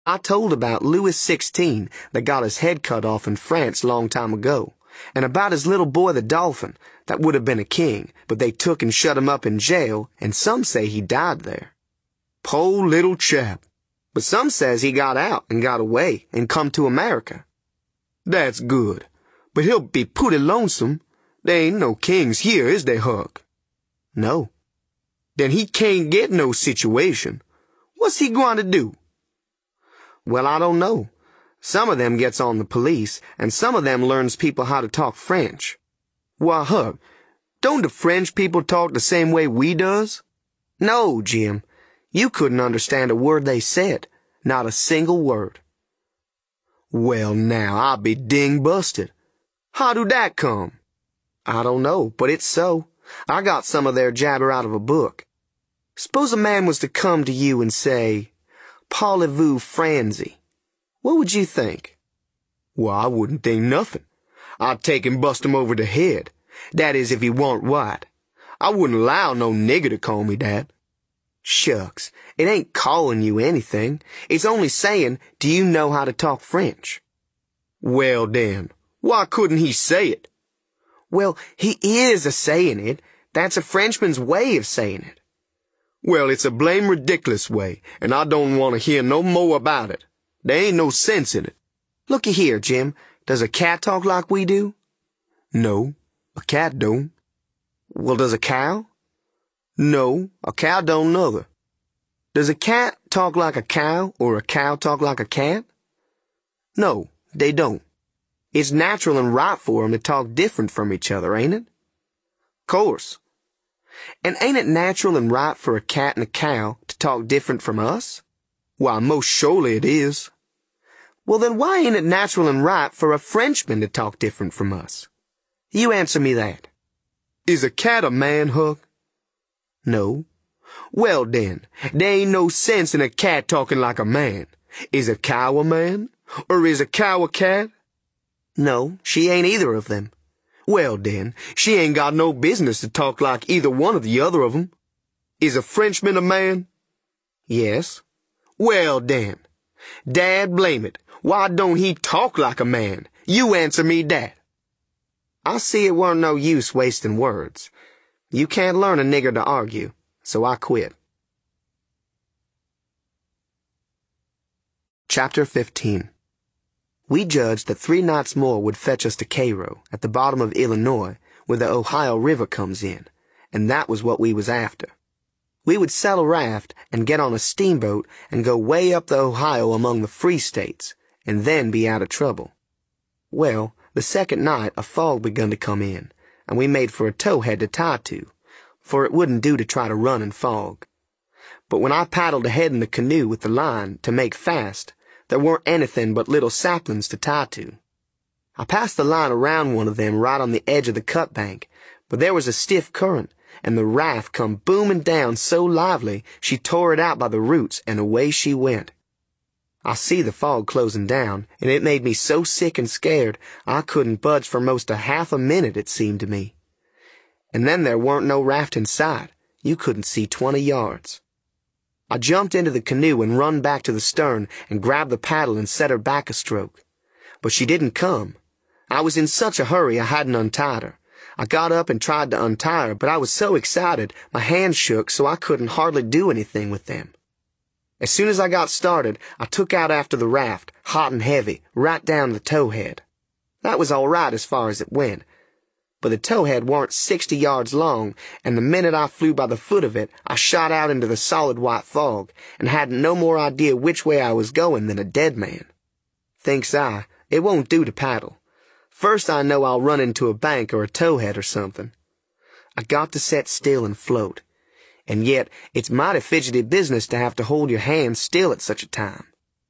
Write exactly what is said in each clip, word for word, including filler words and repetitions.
I told about Louis sixteen that got his head cut off in France long time ago, and about his little boy the Dolphin that would have been a king, but they took and shut him up in jail, and some say he died there. Po' little chap. But some says he got out and got away and come to America. That's good, but he'll be pooty lonesome. There ain't no kings here, is there, Huck? No. Then he can't get no situation. What's he going to do? Well, I don't know. Some of them gets on the police, and some of them learns people how to talk French. Why, Huck, don't the French people talk the same way we does? No, Jim. You couldn't understand a word they said. Not a single word. Well, now, I'll be ding busted. How do that come? I don't know, but it's so. I got some of their jabber out of a book. Suppose a man was to come to you and say, Parlez-vous Franzy? What would you think? Well, I wouldn't think nothing. I'd take and bust him over the head. That is, if he warn't white. I wouldn't allow no nigger to call me that. Shucks, it ain't calling you anything. It's only saying, do you know how to talk French? Well, then, why couldn't he say it? Well, he is a saying it. That's a Frenchman's way of saying it. Well, it's a blame ridiculous way, and I don't want to hear no more about it. There ain't no sense in it. Looky here, Jim. Does a cat talk like we do? No, a cat don't. Well, does a cow? No, a cow don't nother. Does a cat talk like a cow or a cow talk like a cat? No, they don't. It's natural and right for 'em to talk different from each other, ain't it? Course. And ain't it natural and right for a cat and a cow to talk different from us? Why, most surely it is. Well, then why ain't it natural and right for a Frenchman to talk different from us? You answer me that. Is a cat a man, Huck? No. Well, then, there ain't no sense in a cat talking like a man. Is a cow a man? Or is a cow a cat? No, she ain't either of them. Well, then, she ain't got no business to talk like either one of the other of 'em. Is a Frenchman a man? Yes. Well, then, Dad blame it. Why don't he talk like a man? You answer me that. I see it weren't no use wasting words. You can't learn a nigger to argue, so I quit. Chapter fifteen. We judged that three nights more would fetch us to Cairo, at the bottom of Illinois, where the Ohio River comes in, and that was what we was after. We would sell a raft and get on a steamboat and go way up the Ohio among the free states, and then be out of trouble. Well, the second night a fog begun to come in, and we made for a towhead to tie to, for it wouldn't do to try to run in fog. But when I paddled ahead in the canoe with the line to make fast, there weren't anything but little saplings to tie to. I passed the line around one of them right on the edge of the cut bank, but there was a stiff current, and the raft come booming down so lively she tore it out by the roots, and away she went. I see the fog closing down, and it made me so sick and scared I couldn't budge for most a half a minute, it seemed to me. And then there weren't no raft in sight. You couldn't see twenty yards. I jumped into the canoe and run back to the stern and grabbed the paddle and set her back a stroke. But she didn't come. I was in such a hurry I hadn't untied her. I got up and tried to untie her, but I was so excited my hands shook so I couldn't hardly do anything with them. As soon as I got started, I took out after the raft, hot and heavy, right down the towhead. That was all right as far as it went. But the towhead warn't sixty yards long, and the minute I flew by the foot of it, I shot out into the solid white fog, and hadn't no more idea which way I was going than a dead man. Thinks I, it won't do to paddle. First I know I'll run into a bank or a towhead or something. I got to set still and float. And yet, it's mighty fidgety business to have to hold your hands still at such a time.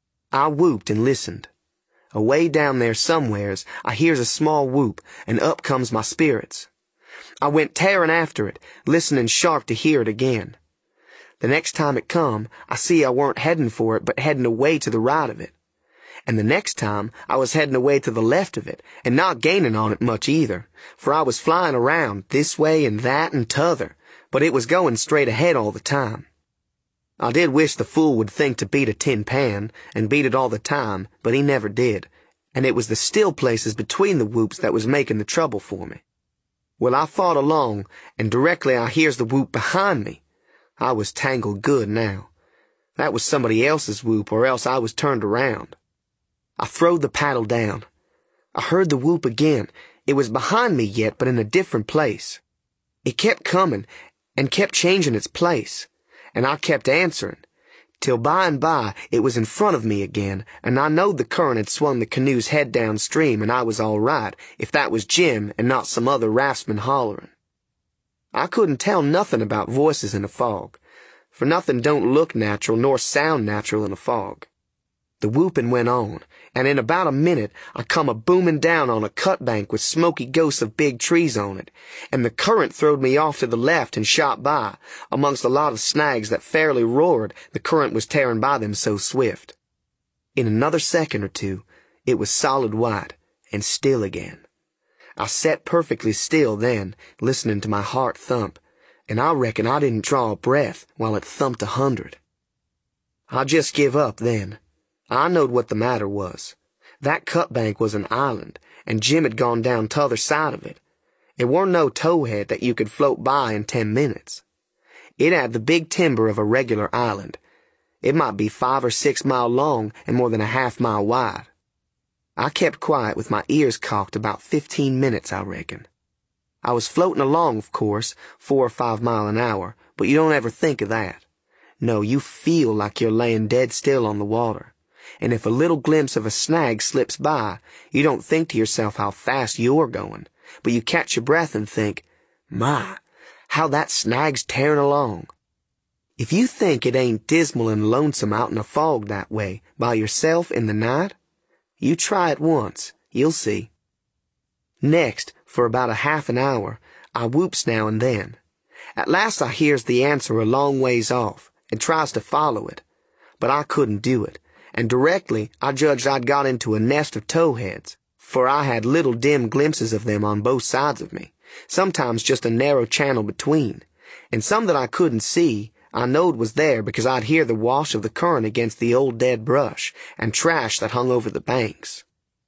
I whooped and listened. Away down there somewheres, I hears a small whoop, and up comes my spirits. I went tearing after it, listening sharp to hear it again. The next time it come, I see I weren't heading for it, but heading away to the right of it. And the next time, I was heading away to the left of it, and not gaining on it much either, for I was flying around, this way and that and t'other, but it was going straight ahead all the time. I did wish the fool would think to beat a tin pan, and beat it all the time, but he never did, and it was the still places between the whoops that was making the trouble for me. Well, I fought along, and directly I hears the whoop behind me. I was tangled good now. That was somebody else's whoop, or else I was turned around. I throwed the paddle down. I heard the whoop again. It was behind me yet, but in a different place. It kept coming, and kept changing its place, and I kept answering, till by and by it was in front of me again, and I knowed the current had swung the canoe's head downstream, and I was all right, if that was Jim and not some other raftsman hollering. I couldn't tell nothing about voices in a fog, for nothing don't look natural nor sound natural in a fog. The whooping went on, and in about a minute I come a booming down on a cut bank with smoky ghosts of big trees on it, and the current throwed me off to the left and shot by, amongst a lot of snags that fairly roared, the current was tearing by them so swift. In another second or two, it was solid white, and still again. I sat perfectly still then, listening to my heart thump, and I reckon I didn't draw a breath while it thumped a hundred. I just give up then. I knowed what the matter was. That cut bank was an island, and Jim had gone down t'other side of it. It warn't no towhead that you could float by in ten minutes. It had the big timber of a regular island. It might be five or six mile long and more than a half mile wide. I kept quiet with my ears cocked about fifteen minutes, I reckon. I was floating along, of course, four or five mile an hour, but you don't ever think of that. No, you feel like you're laying dead still on the water. And if a little glimpse of a snag slips by, you don't think to yourself how fast you're going, but you catch your breath and think, my, how that snag's tearing along. If you think it ain't dismal and lonesome out in a fog that way, by yourself in the night, you try it once, you'll see. Next, for about a half an hour, I whoops now and then. At last I hears the answer a long ways off, and tries to follow it, but I couldn't do it. And directly I judged I'd got into a nest of towheads, for I had little dim glimpses of them on both sides of me, sometimes just a narrow channel between, and some that I couldn't see I knowed was there because I'd hear the wash of the current against the old dead brush and trash that hung over the banks.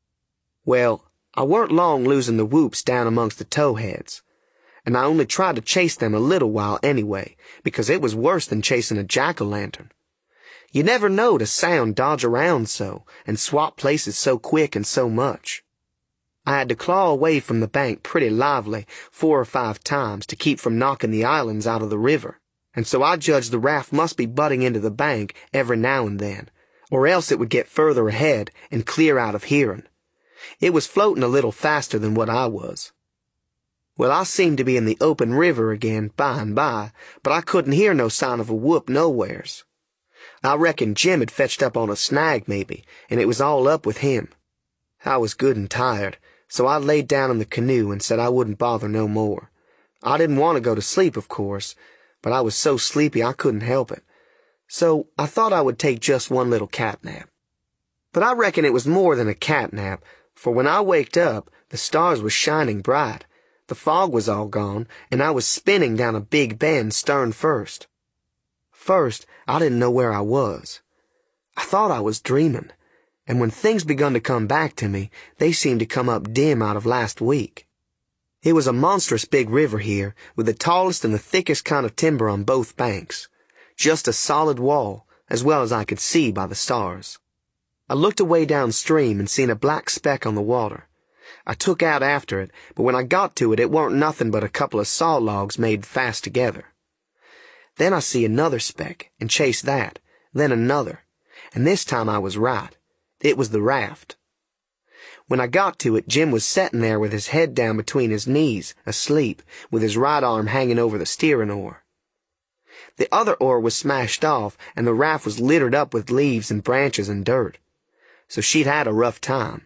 Well, I weren't long losing the whoops down amongst the towheads, and I only tried to chase them a little while anyway, because it was worse than chasing a jack-o'-lantern. You never knowed a sound dodge around so, and swap places so quick and so much. I had to claw away from the bank pretty lively four or five times to keep from knocking the islands out of the river, and so I judged the raft must be butting into the bank every now and then, or else it would get further ahead and clear out of hearing. It was floating a little faster than what I was. Well, I seemed to be in the open river again by and by, but I couldn't hear no sign of a whoop nowheres. I reckon Jim had fetched up on a snag maybe, and it was all up with him. I was good and tired, so I laid down in the canoe and said I wouldn't bother no more. I didn't want to go to sleep, of course, but I was so sleepy I couldn't help it. So I thought I would take just one little cat nap. But I reckon it was more than a cat nap, for when I waked up, the stars was shining bright, the fog was all gone, and I was spinning down a big bend stern first. First, I didn't know where I was. I thought I was dreaming, and when things begun to come back to me, they seemed to come up dim out of last week. It was a monstrous big river here, with the tallest and the thickest kind of timber on both banks. Just a solid wall, as well as I could see by the stars. I looked away downstream and seen a black speck on the water. I took out after it, but when I got to it, it warn't nothing but a couple of saw logs made fast together. Then I see another speck, and chased that, then another, and this time I was right. It was the raft. When I got to it, Jim was setting there with his head down between his knees, asleep, with his right arm hanging over the steering oar. The other oar was smashed off, and the raft was littered up with leaves and branches and dirt. So she'd had a rough time.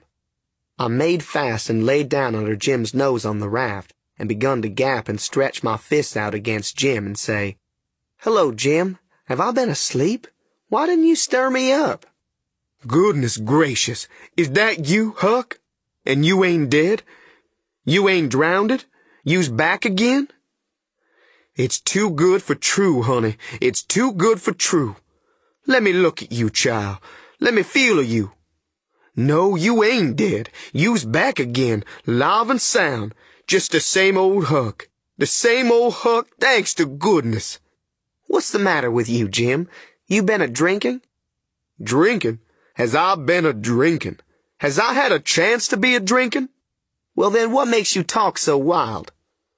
I made fast and laid down under Jim's nose on the raft, and begun to gap and stretch my fists out against Jim and say, "Hello, Jim. Have I been asleep? Why didn't you stir me up?" "Goodness gracious, is that you, Huck? And you ain't dead? You ain't drownded? You's back again?" It's too good for true, honey. It's too good for true. Let me look at you, child. Let me feel of you. No, you ain't dead. You's back again, live and sound. Just the same old Huck. The same old Huck, thanks to goodness. What's the matter with you, Jim? You been a drinking? Drinking? Has I been a drinking? Has I had a chance to be a drinking? Well, then what makes you talk so wild?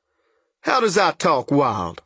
How does I talk wild?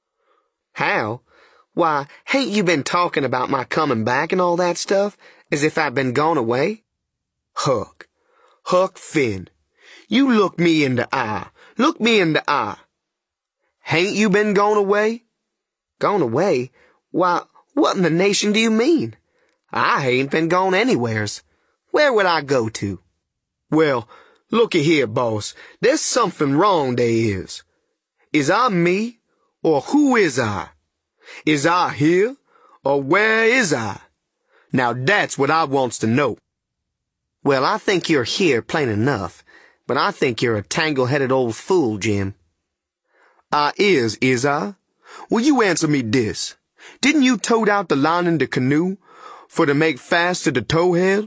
How? Why, hain't you been talking about my coming back and all that stuff, as if I'd been gone away? Huck, Huck Finn, you look me in the eye. Look me in the eye. Hain't you been gone away? Gone away? Why, what in the nation do you mean? I ain't been gone anywheres. Where would I go to? Well, looky here, boss. There's something wrong, there is. Is I me, or who is I? Is I here, or where is I? Now that's what I wants to know. Well, I think you're here plain enough, but I think you're a tangle-headed old fool, Jim. I is, is I? Well, you answer me this. Didn't you tote out the line in the canoe for to make fast to the towhead?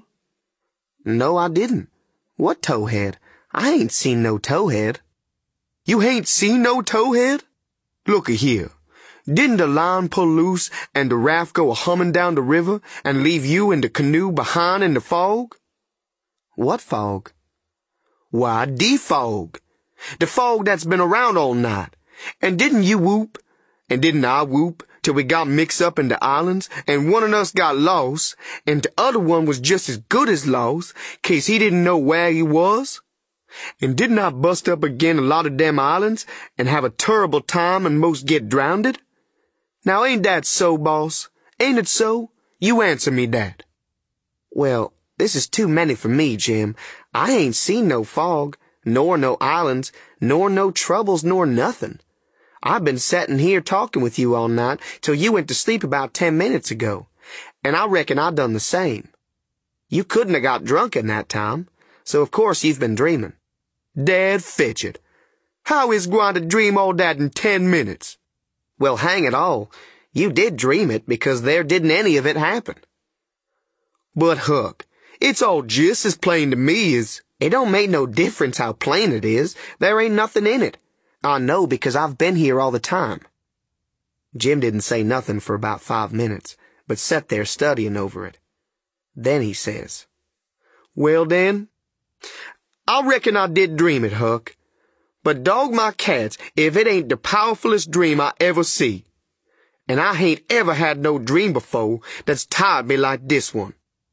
No, I didn't. What towhead? I ain't seen no towhead. You hain't seen no towhead? Looky here. Didn't the line pull loose and the raft go a-humming down the river and leave you and the canoe behind in the fog? What fog? Why, the fog. The fog that's been around all night. And didn't you whoop, and didn't I whoop, till we got mixed up in the islands, and one of us got lost, and the other one was just as good as lost, case he didn't know where he was? And didn't I bust up again a lot of them islands, and have a terrible time and most get drownded? Now ain't that so, boss? Ain't it so? You answer me that. Well, this is too many for me, Jim. I ain't seen no fog, nor no islands, nor no troubles, nor nothing. I've been settin' here talking with you all night till you went to sleep about ten minutes ago, and I reckon I done the same. You couldn't have got drunk in that time, so of course you've been dreaming. Dad fetch it. How is gwine to dream all that in ten minutes? Well, hang it all, you did dream it because there didn't any of it happen. But, Huck, it's all just as plain to me as... It don't make no difference how plain it is. There ain't nothing in it. I know because I've been here all the time. Jim didn't say nothing for about five minutes, but sat there studying over it. Then he says, Well, then, I reckon I did dream it, Huck. But dog my cats if it ain't the powerfulest dream I ever see. And I hain't ever had no dream before that's tired me like this one.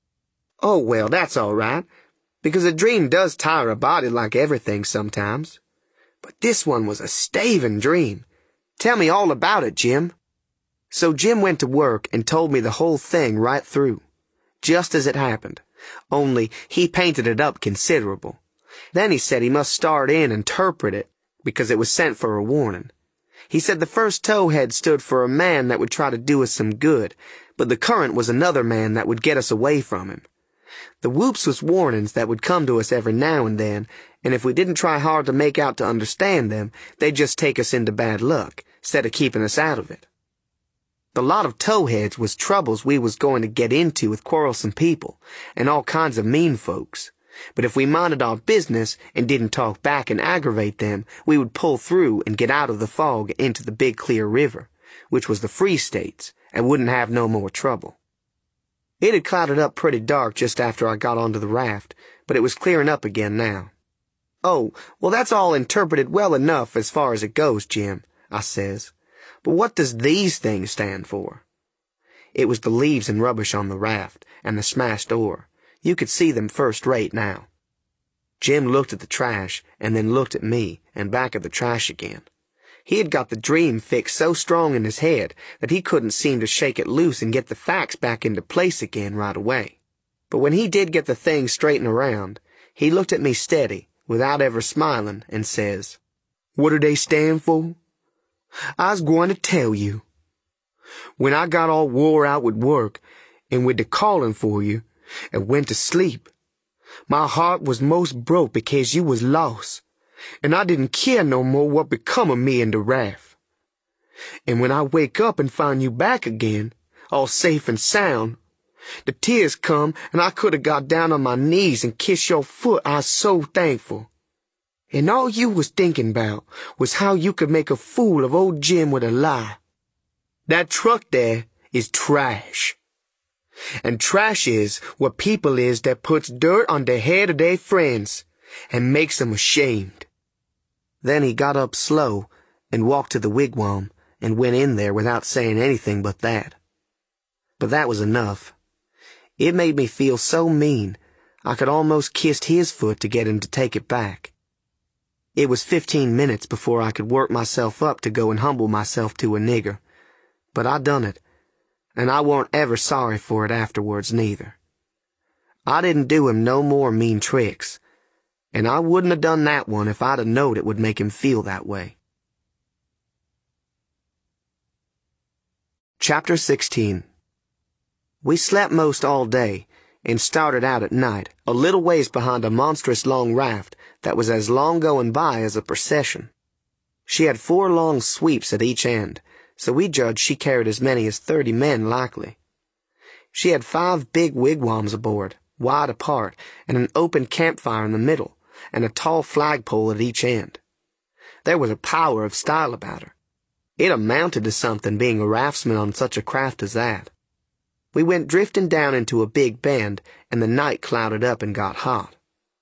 Oh, well, that's all right, because a dream does tire a body like everything sometimes. But this one was a staving dream. Tell me all about it, Jim. So Jim went to work and told me the whole thing right through, just as it happened, only he painted it up considerable. Then he said he must start in and interpret it, because it was sent for a warning. He said the first towhead stood for a man that would try to do us some good, but the current was another man that would get us away from him. The whoops was warnings that would come to us every now and then, and if we didn't try hard to make out to understand them, they'd just take us into bad luck, instead of keeping us out of it. The lot of towheads was troubles we was going to get into with quarrelsome people, and all kinds of mean folks. But if we minded our business and didn't talk back and aggravate them, we would pull through and get out of the fog into the big clear river, which was the Free States, and wouldn't have no more trouble. It had clouded up pretty dark just after I got onto the raft, but it was clearing up again now. Oh, well, that's all interpreted well enough as far as it goes, Jim, I says. But what does these things stand for? It was the leaves and rubbish on the raft, and the smashed oar. You could see them first rate now. Jim looked at the trash, and then looked at me, and back at the trash again. He had got the dream fixed so strong in his head that he couldn't seem to shake it loose and get the facts back into place again right away. But when he did get the thing straightened around, he looked at me steady, without ever smiling, and says, What do they stand for? I's going to tell you. When I got all wore out with work, and with the calling for you, and went to sleep, my heart was most broke because you was lost, and I didn't care no more what become of me and the raft. And when I wake up and find you back again, all safe and sound, the tears come and I could have got down on my knees and kissed your foot. I was so thankful. And all you was thinking about was how you could make a fool of old Jim with a lie. That truck there is trash. And trash is what people is that puts dirt on the head of their friends and makes them ashamed. Then he got up slow and walked to the wigwam and went in there without saying anything but that. But that was enough. It made me feel so mean I could almost kissed his foot to get him to take it back. It was fifteen minutes before I could work myself up to go and humble myself to a nigger. But I done it, and I warn't ever sorry for it afterwards neither. I didn't do him no more mean tricks, and I wouldn't have done that one if I'd have knowed it would make him feel that way. Chapter sixteen. We slept most all day, and started out at night, a little ways behind a monstrous long raft that was as long going by as a procession. She had four long sweeps at each end, so we judged she carried as many as thirty men likely. She had five big wigwams aboard, wide apart, and an open campfire in the middle, and a tall flagpole at each end. There was a power of style about her. It amounted to something being a raftsman on such a craft as that. We went drifting down into a big bend, and the night clouded up and got hot.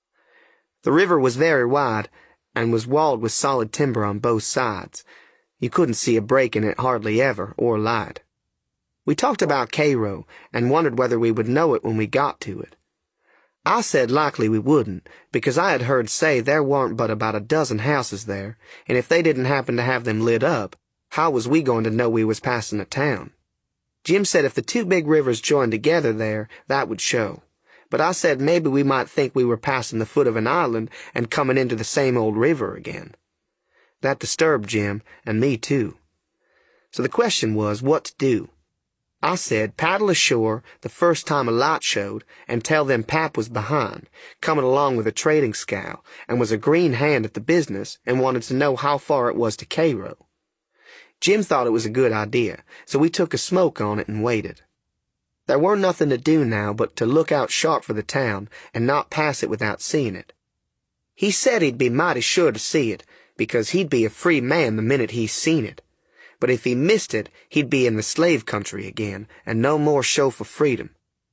The river was very wide, and was walled with solid timber on both sides. You couldn't see a break in it hardly ever, or light. We talked about Cairo, and wondered whether we would know it when we got to it. I said likely we wouldn't, because I had heard say there warn't but about a dozen houses there, and if they didn't happen to have them lit up, how was we going to know we was passing a town? Jim said if the two big rivers joined together there, that would show. But I said maybe we might think we were passing the foot of an island and coming into the same old river again. That disturbed Jim, and me too. So the question was what to do. I said paddle ashore the first time a light showed and tell them Pap was behind, coming along with a trading scow, and was a green hand at the business and wanted to know how far it was to Cairo. Jim thought it was a good idea, so we took a smoke on it and waited. There weren't nothing to do now but to look out sharp for the town and not pass it without seeing it. He said he'd be mighty sure to see it, because he'd be a free man the minute he seen it. But if he missed it, he'd be in the slave country again, and no more show for freedom.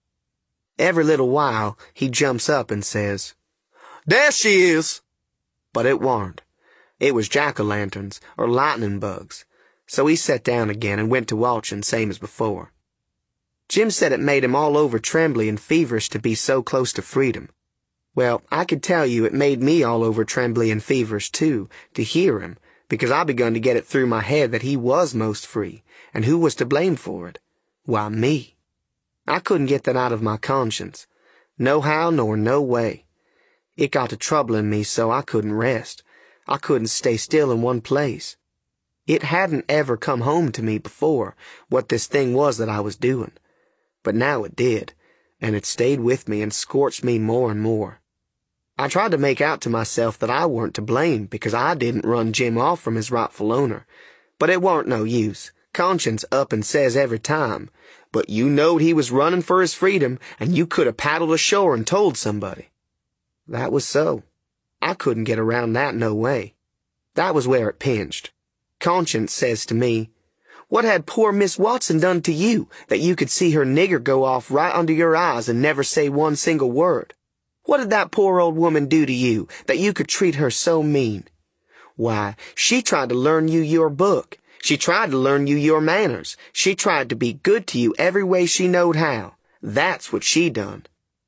Every little while, he jumps up and says, "There she is!" But it warn't. It was jack-o'-lanterns, or lightning bugs. So he sat down again and went to watching, same as before. Jim said it made him all over trembly and feverish to be so close to freedom. Well, I could tell you it made me all over trembly and feverish, too, to hear him, because I begun to get it through my head that he was most free, and who was to blame for it? Why, me. I couldn't get that out of my conscience. No how nor no way. It got to troubling me so I couldn't rest. I couldn't stay still in one place. It hadn't ever come home to me before what this thing was that I was doing. But now it did, and it stayed with me and scorched me more and more. I tried to make out to myself that I weren't to blame because I didn't run Jim off from his rightful owner. But it warn't no use. Conscience up and says every time, "But you knowed he was running for his freedom, and you could have paddled ashore and told somebody." That was so. I couldn't get around that no way. That was where it pinched. Conscience says to me, "What had poor Miss Watson done to you, that you could see her nigger go off right under your eyes and never say one single word? What did that poor old woman do to you, that you could treat her so mean? Why, she tried to learn you your book. She tried to learn you your manners. She tried to be good to you every way she knowed how. That's what she done."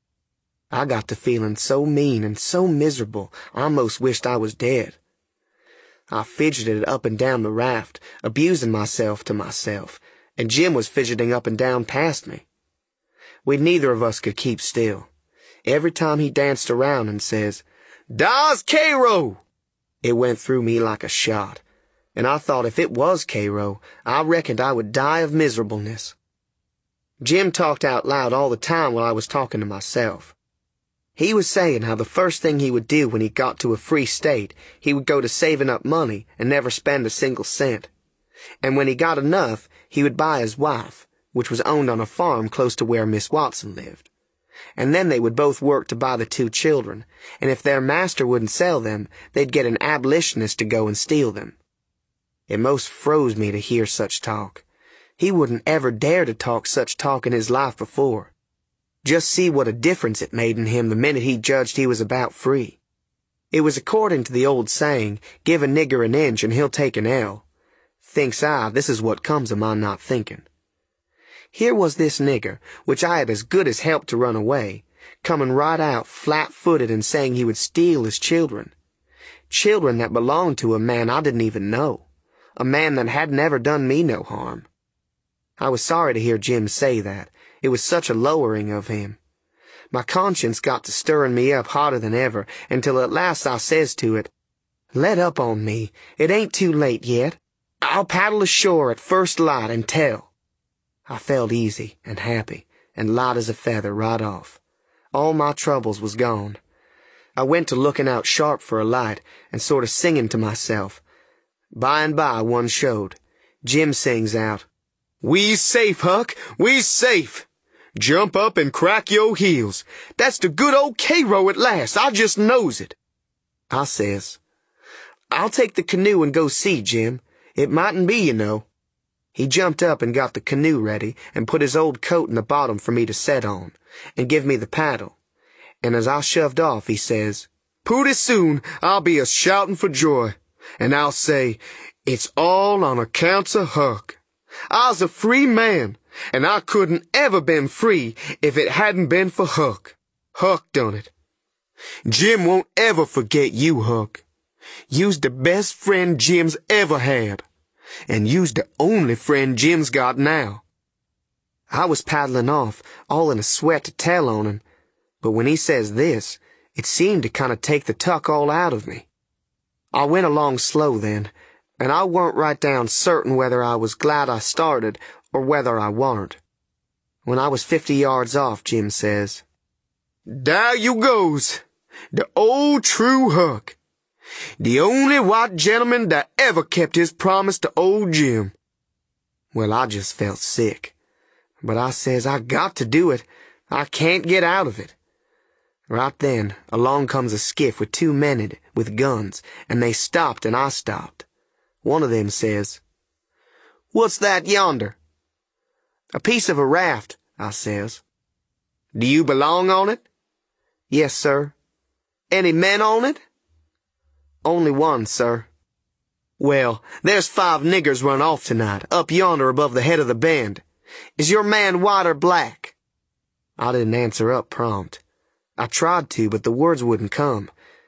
I got to feeling so mean and so miserable, I almost wished I was dead. I fidgeted up and down the raft, abusing myself to myself, and Jim was fidgeting up and down past me. We neither of us could keep still. Every time he danced around and says, "Dar's Cairo!" it went through me like a shot, and I thought if it was Cairo, I reckoned I would die of miserableness. Jim talked out loud all the time while I was talking to myself. He was saying how the first thing he would do when he got to a free state, he would go to saving up money and never spend a single cent. And when he got enough, he would buy his wife, which was owned on a farm close to where Miss Watson lived. And then they would both work to buy the two children, and if their master wouldn't sell them, they'd get an abolitionist to go and steal them. It most froze me to hear such talk. He wouldn't ever dare to talk such talk in his life before. Just see what a difference it made in him the minute he judged he was about free. It was according to the old saying, give a nigger an inch and he'll take an ell. Thinks I, this is what comes of my not thinking. Here was this nigger, which I had as good as helped to run away, coming right out flat-footed and saying he would steal his children. Children that belonged to a man I didn't even know, a man that hadn't ever done me no harm. I was sorry to hear Jim say that. It was such a lowering of him. My conscience got to stirring me up hotter than ever, until at last I says to it, let up on me. It ain't too late yet. I'll paddle ashore at first light and tell. I felt easy and happy and light as a feather right off. All my troubles was gone. I went to looking out sharp for a light and sort of singing to myself. By and by one showed. Jim sings out, "We safe, Huck, we safe. Jump up and crack your heels. That's the good old Cairo at last. I just knows it." I says, "I'll take the canoe and go see, Jim. It mightn't be, you know." He jumped up and got the canoe ready and put his old coat in the bottom for me to set on, and give me the paddle. And as I shoved off, he says, "Pooty soon I'll be a shouting for joy, and I'll say, it's all on accounts of Huck. I's a free man, and I couldn't ever been free if it hadn't been for Huck. Huck done it. Jim won't ever forget you, Huck. You's the best friend Jim's ever had. And you's the only friend Jim's got now." I was paddling off, all in a sweat to tell on him, but when he says this, it seemed to kind of take the tuck all out of me. I went along slow then, and I weren't right down certain whether I was glad I started or whether I warn't. When I was fifty yards off, Jim says, "There you goes, the old true Huck. The only white gentleman that ever kept his promise to old Jim." Well, I just felt sick. But I says, I got to do it. I can't get out of it. Right then, along comes a skiff with two men in it, with guns, and they stopped and I stopped. One of them says, "What's that yonder?" "A piece of a raft," I says. "Do you belong on it?" "Yes, sir." "Any men on it?" "Only one, sir." "Well, there's five niggers run off tonight, up yonder above the head of the bend. Is your man white or black?" I didn't answer up prompt. I tried to, but the words wouldn't come.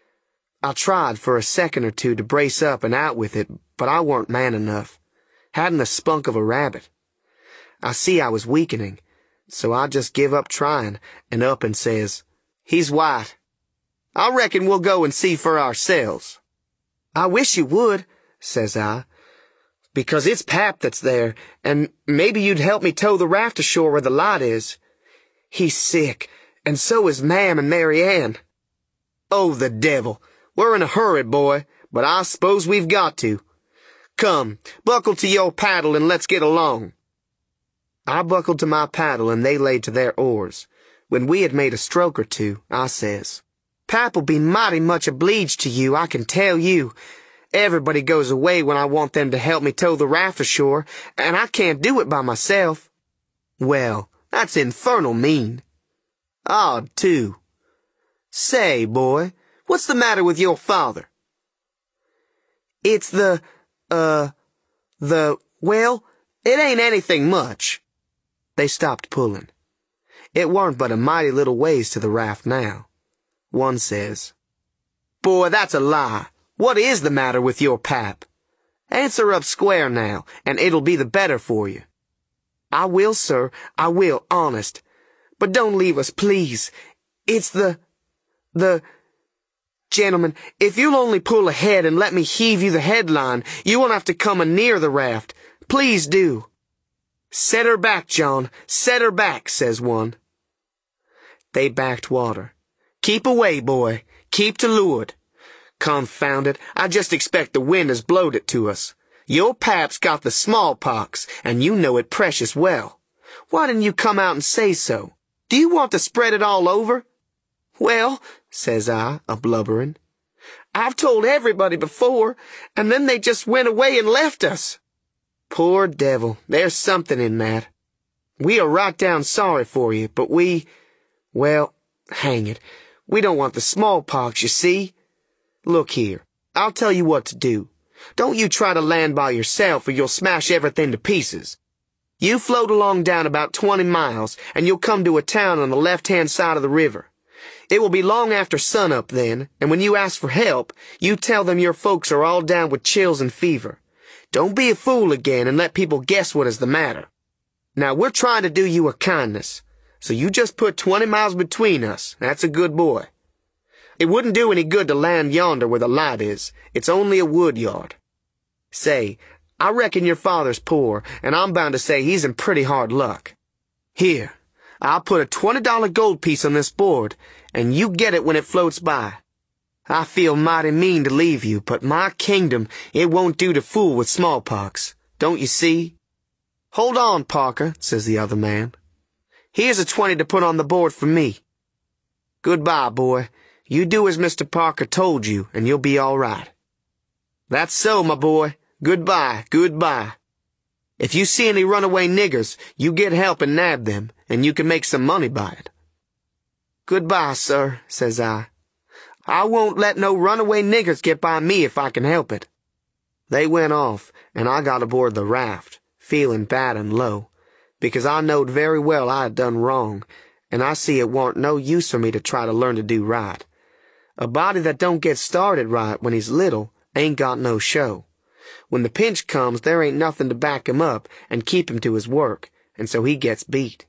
I tried for a second or two to brace up and out with it, but I weren't man enough. Hadn't the spunk of a rabbit. I see I was weakening, so I just give up trying, and up and says, "He's white. I reckon we'll go and see for ourselves." "I wish you would," says I, "because it's Pap that's there, and maybe you'd help me tow the raft ashore where the light is. He's sick, and so is Mam and Mary Ann." "Oh, the devil. We're in a hurry, boy, but I suppose we've got to. Come, buckle to your paddle and let's get along." I buckled to my paddle and they laid to their oars. When we had made a stroke or two, I says, "Pap'll be mighty much obleeged to you, I can tell you. Everybody goes away when I want them to help me tow the raft ashore, and I can't do it by myself." "Well, that's infernal mean." "Odd, too. Say, boy, what's the matter with your father?" "It's the, uh, the, well, it ain't anything much." They stopped pulling. It weren't but a mighty little ways to the raft now. One says, "Boy, that's a lie. What is the matter with your pap? Answer up square now, and it'll be the better for you." "I will, sir, I will, honest. But don't leave us, please. It's the, the, gentlemen, if you'll only pull ahead and let me heave you the headline, you won't have to come a near the raft. Please do." "Set her back, John, set her back," says one. They backed water. "Keep away, boy, keep to leeward. Confound it, I just expect the wind has blowed it to us. Your pap's got the smallpox, and you know it precious well. Why didn't you come out and say so? Do you want to spread it all over? Well, says I, a-blubbering, I've told everybody before, and then they just went away and left us. Poor devil, there's something in that. We are right down sorry for you, but we, well, hang it, we don't want the smallpox, you see. Look here, I'll tell you what to do. Don't you try to land by yourself or you'll smash everything to pieces. You float along down about twenty miles, and you'll come to a town on the left-hand side of the river. It will be long after sunup then, and when you ask for help, you tell them your folks are all down with chills and fever. Don't be a fool again and let people guess what is the matter. Now, we're trying to do you a kindness, so you just put twenty miles between us. That's a good boy. It wouldn't do any good to land yonder where the light is. It's only a wood yard. Say, I reckon your father's poor, and I'm bound to say he's in pretty hard luck. Here, I'll put a twenty dollar gold piece on this board, and you get it when it floats by. I feel mighty mean to leave you, but my kingdom, it won't do to fool with smallpox. Don't you see? Hold on, Parker, says the other man. Here's a twenty to put on the board for me. Goodbye, boy. You do as Mister Parker told you, and you'll be all right. That's so, my boy. Goodbye, goodbye. If you see any runaway niggers, you get help and nab them, and you can make some money by it. Goodbye, sir, says I. I won't let no runaway niggers get by me if I can help it. They went off, and I got aboard the raft, feeling bad and low, because I knowed very well I had done wrong, and I see it warn't no use for me to try to learn to do right. A body that don't get started right when he's little ain't got no show. When the pinch comes, there ain't nothing to back him up and keep him to his work, and so he gets beat.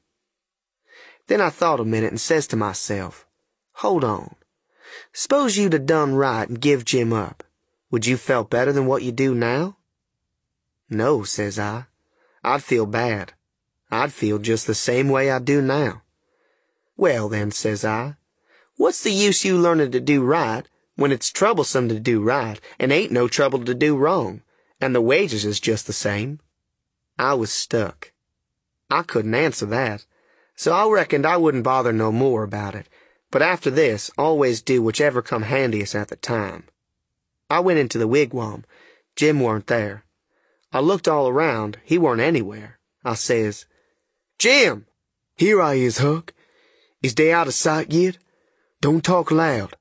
Then I thought a minute and says to myself, hold on. S'pose you'd have done right and give Jim up. Would you felt better than what you do now? No, says I. I'd feel bad. I'd feel just the same way I do now. Well then, says I, what's the use you learning to do right when it's troublesome to do right and ain't no trouble to do wrong, and the wages is just the same? I was stuck. I couldn't answer that, so I reckoned I wouldn't bother no more about it, but after this, always do whichever come handiest at the time. I went into the wigwam. Jim weren't there. I looked all around. He weren't anywhere. I says, Jim! Here I is, Huck. Is dey out of sight yet? Don't talk loud.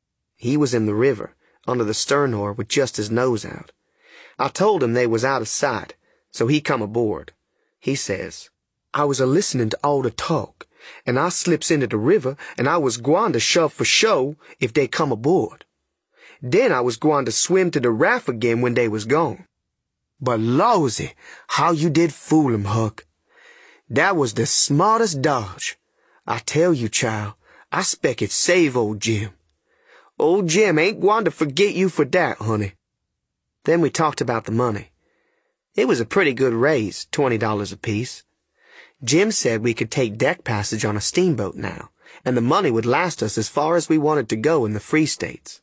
He was in the river, under the stern oar with just his nose out. I told him they was out of sight, so he come aboard. He says, I was a-listening to all the talk, and I slips into the river, and I was gwine to shove for show if they come aboard. Then I was gwine to swim to the raft again when they was gone. But lawsy, how you did fool 'em, Huck. That was the smartest dodge. I tell you, child, I spec it save old Jim. Old Jim ain't gwine to forget you for that, honey. Then we talked about the money. It was a pretty good raise, twenty dollars apiece. Jim said we could take deck passage on a steamboat now, and the money would last us as far as we wanted to go in the Free States.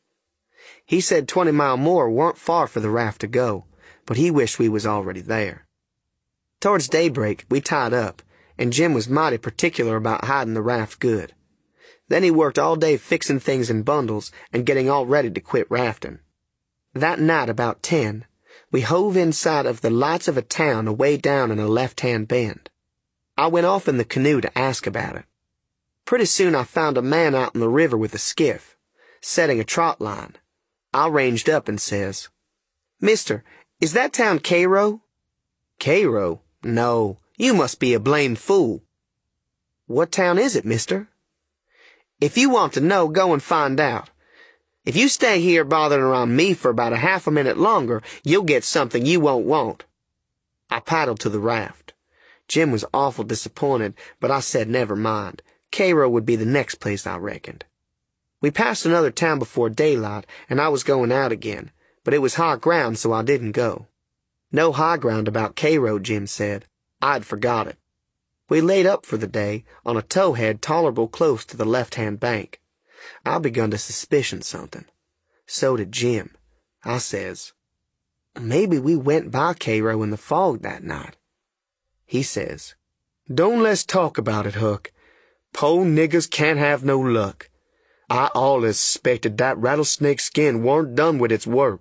He said twenty mile more weren't far for the raft to go, but he wished we was already there. Towards daybreak, we tied up, and Jim was mighty particular about hiding the raft good. Then he worked all day fixing things in bundles and getting all ready to quit rafting. That night about ten, we hove in sight of the lights of a town away down in a left-hand bend. I went off in the canoe to ask about it. Pretty soon I found a man out in the river with a skiff, setting a trot line. I ranged up and says, Mister, is that town Cairo? Cairo? No, you must be a blamed fool. What town is it, mister? If you want to know, go and find out. If you stay here bothering around me for about a half a minute longer, you'll get something you won't want. I paddled to the raft. Jim was awful disappointed, but I said never mind. Cairo would be the next place I reckoned. We passed another town before daylight, and I was going out again, but it was high ground, so I didn't go. No high ground about Cairo, Jim said. I'd forgot it. We laid up for the day on a towhead tolerable close to the left-hand bank. I begun to suspicion something. So did Jim. I says, Maybe we went by Cairo in the fog that night. He says, "Don't let's talk about it, Huck. Po' niggers can't have no luck. I allus suspected that rattlesnake skin warn't done with its work."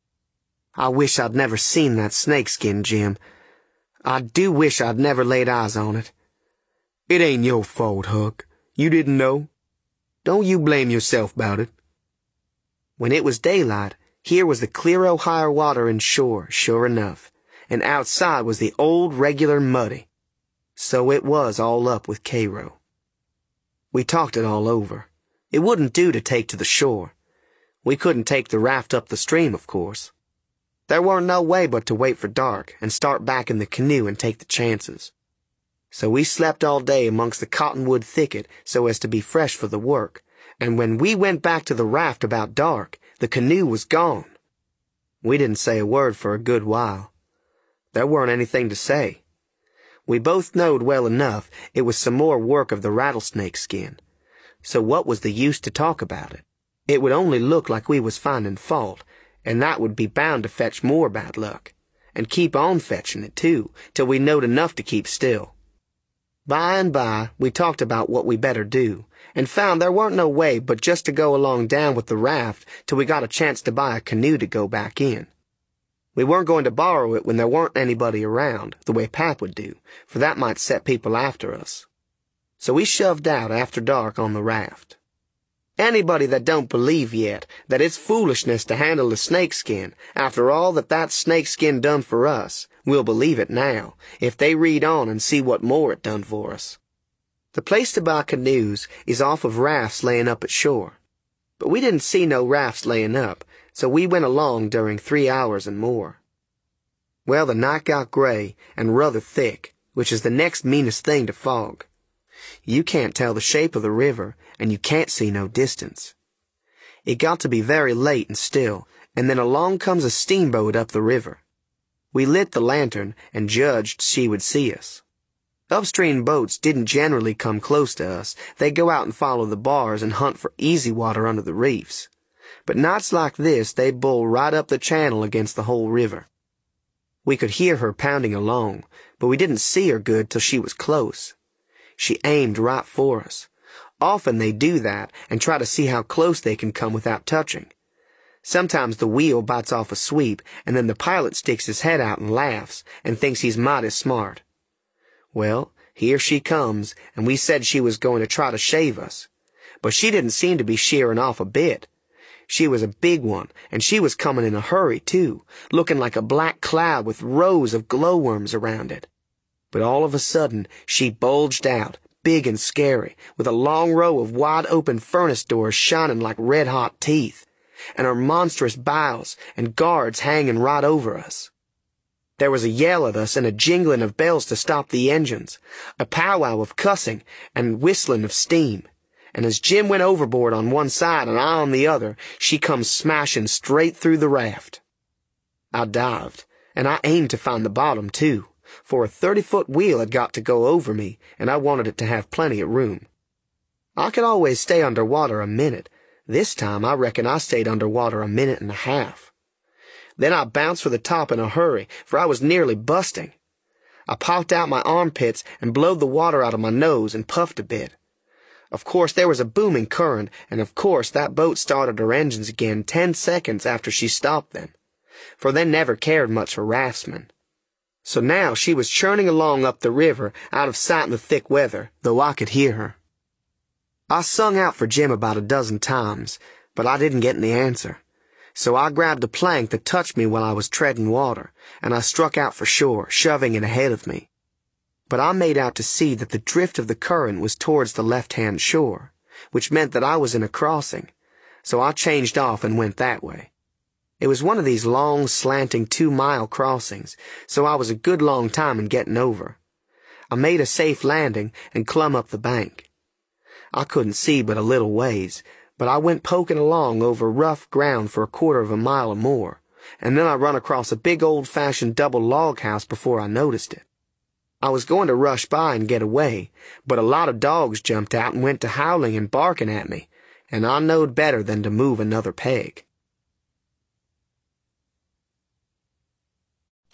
I wish I'd never seen that snakeskin, Jim. I do wish I'd never laid eyes on it. It ain't your fault, Huck. You didn't know. Don't you blame yourself about it. When it was daylight, here was the clear Ohio water and shore, sure enough, and outside was the old regular muddy. So it was all up with Cairo. We talked it all over. It wouldn't do to take to the shore. We couldn't take the raft up the stream, of course. There weren't no way but to wait for dark and start back in the canoe and take the chances. So we slept all day amongst the cottonwood thicket so as to be fresh for the work, and when we went back to the raft about dark, the canoe was gone. We didn't say a word for a good while. There weren't anything to say. We both knowed well enough it was some more work of the rattlesnake skin. So what was the use to talk about it? It would only look like we was finding fault, and that would be bound to fetch more bad luck, and keep on fetching it, too, till we knowed enough to keep still. By and by, we talked about what we better do, and found there weren't no way but just to go along down with the raft till we got a chance to buy a canoe to go back in. We weren't going to borrow it when there weren't anybody around, the way Pap would do, for that might set people after us. So we shoved out after dark on the raft. Anybody that don't believe yet that it's foolishness to handle the snakeskin after all that that snakeskin done for us will believe it now, if they read on and see what more it done for us. The place to buy canoes is off of rafts laying up at shore. But we didn't see no rafts laying up, so we went along during three hours and more. Well, the night got gray and rather thick, which is the next meanest thing to fog. You can't tell the shape of the river, and you can't see no distance. It got to be very late and still, and then along comes a steamboat up the river. We lit the lantern and judged she would see us. Upstream boats didn't generally come close to us. They go out and follow the bars and hunt for easy water under the reefs. But nights like this, they bull right up the channel against the whole river. We could hear her pounding along, but we didn't see her good till she was close. She aimed right for us. Often they do that and try to see how close they can come without touching. Sometimes the wheel bites off a sweep, and then the pilot sticks his head out and laughs and thinks he's mighty smart. Well, here she comes, and we said she was going to try to shave us. But she didn't seem to be shearing off a bit. She was a big one, and she was coming in a hurry, too, looking like a black cloud with rows of glowworms around it. But all of a sudden, she bulged out, big and scary, with a long row of wide-open furnace doors shining like red-hot teeth, and her monstrous bows and guards hanging right over us. There was a yell at us and a jingling of bells to stop the engines, a powwow of cussing and whistling of steam, and as Jim went overboard on one side and I on the other, she come smashing straight through the raft. I dived, and I aimed to find the bottom, too, for a thirty-foot wheel had got to go over me, and I wanted it to have plenty of room. I could always stay under water a minute. This time I reckon I stayed under water a minute and a half. Then I bounced for the top in a hurry, for I was nearly busting. I popped out my armpits and blowed the water out of my nose and puffed a bit. Of course there was a booming current, and of course that boat started her engines again ten seconds after she stopped them, for they never cared much for raftsmen. So now she was churning along up the river, out of sight in the thick weather, though I could hear her. I sung out for Jim about a dozen times, but I didn't get any answer. So I grabbed a plank that touched me while I was treading water, and I struck out for shore, shoving it ahead of me. But I made out to see that the drift of the current was towards the left-hand shore, which meant that I was in a crossing, so I changed off and went that way. It was one of these long, slanting two-mile crossings, so I was a good long time in getting over. I made a safe landing and clumb up the bank. I couldn't see but a little ways, but I went poking along over rough ground for a quarter of a mile or more, and then I run across a big old-fashioned double log house before I noticed it. I was going to rush by and get away, but a lot of dogs jumped out and went to howling and barking at me, and I knowed better than to move another peg.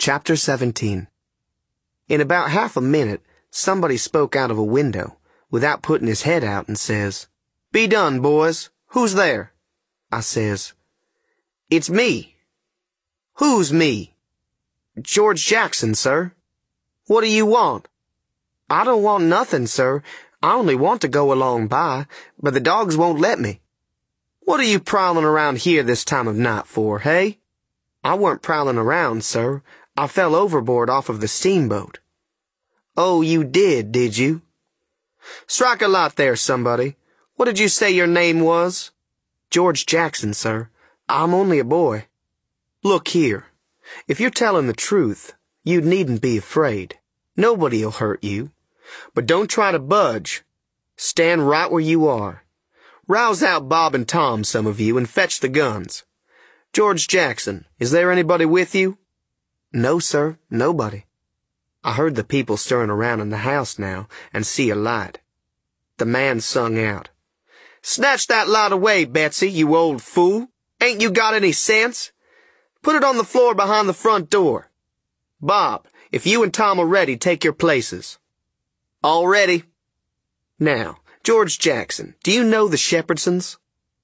Chapter seventeen. In about half a minute, somebody spoke out of a window, without putting his head out, and says, "Be done, boys. Who's there?" I says, "It's me." "Who's me?" "George Jackson, sir." "What do you want?" "I don't want nothing, sir. I only want to go along by, but the dogs won't let me." "What are you prowling around here this time of night for, hey?" "I weren't prowling around, sir. I fell overboard off of the steamboat." "Oh, you did, did you?" "Strike a light there, somebody. What did you say your name was?" "George Jackson, sir. I'm only a boy." "Look here. If you're telling the truth, you needn't be afraid. Nobody'll hurt you. But don't try to budge. Stand right where you are. Rouse out Bob and Tom, some of you, and fetch the guns. George Jackson, is there anybody with you?" "No, sir, nobody." I heard the people stirring around in the house now, and see a light. The man sung out, "Snatch that light away, Betsy, you old fool. Ain't you got any sense? Put it on the floor behind the front door. Bob, if you and Tom are ready, take your places." "All ready." "Now, George Jackson, do you know the Shepherdsons?"